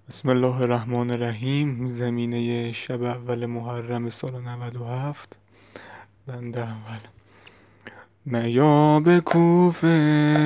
بسم الله الرحمن الرحیم. زمینه شب اول محرم سال 97. بنده اول. نیا به کوفه،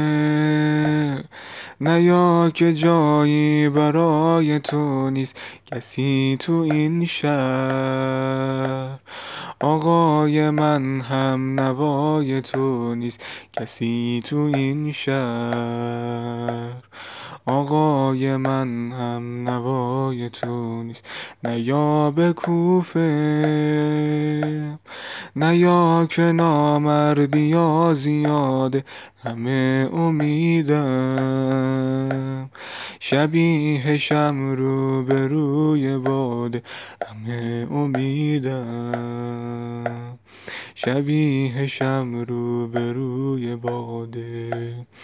نیا که جایی برای تو نیست، کسی تو این شهر. آقای من هم نوای تو نیست، کسی تو این شهر. آقای من هم نوای تو نیست. نیا به کوفه، نیا که نامردی ها زیاده، همه امیدم. شبیه شمرو به روی باده، همه امیدم. شبیه شمرو به روی باده.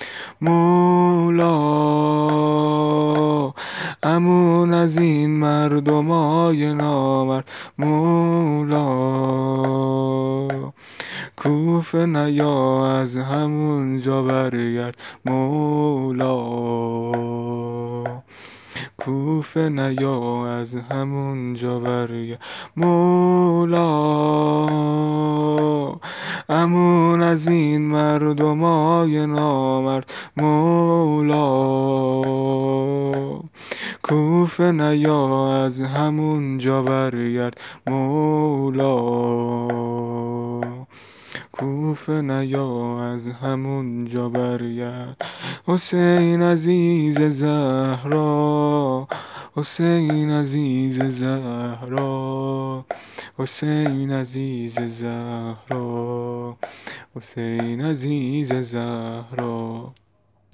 مولا امون از این مردمای نامرد، مولا کوفه نیا از همونجا برگرد، مولا کوفه نیا از همونجا برگرد، مولا امون از این مردمای نامرد، مولا کوفه نیا از همونجا برگرد، مولا کوفه نیا از همونجا برگرد. حسین عزیز زهرا، حسین عزیز زهرا، حسین عزیز زهرا، حسین عزیز زهرا.